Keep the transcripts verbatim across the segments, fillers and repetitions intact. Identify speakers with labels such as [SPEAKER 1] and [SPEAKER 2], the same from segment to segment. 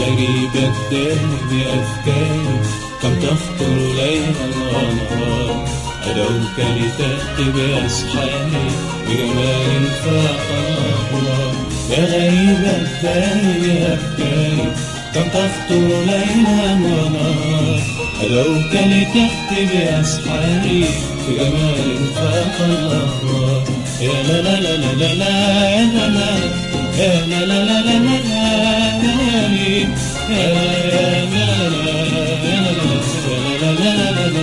[SPEAKER 1] غريب الدهر بأفكاري كم تخطر ليلا ونهار أدعوك لتأتي بأسحاري بجمال فاق الأهوار. يا غريب الدهر بأفكاري كم تخطر ليلا ونهار أدعوك لتأتي بأسحاري بجمال فاق الأهوار. يا لا لا لا لا لا لا يا لا لا لا لا لا يا لا لا لا لا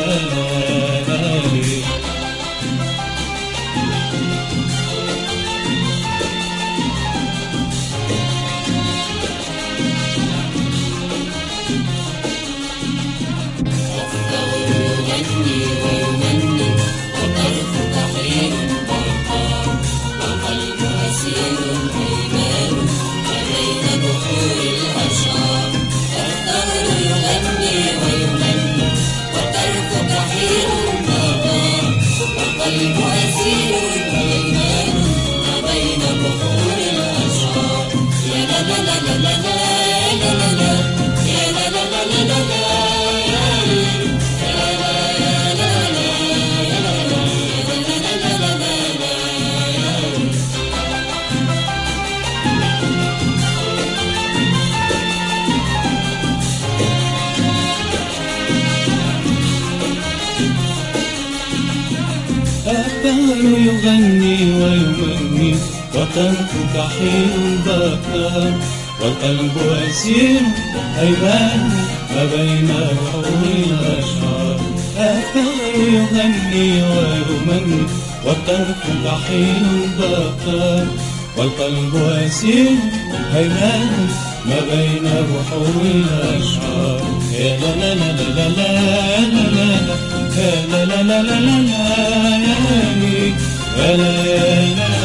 [SPEAKER 1] الدهر يغني ويغني وتركك حين بكى والقلب أسير هيبان ما بين بحور الأشعار. الدهر يغني ويغني وتركك حين بكى والقلب أسير هيبان ما بين بحور الأشعار. يا لا لا لا لا لا لا لا لا لا لا لا لا لا لا لا لا لا لا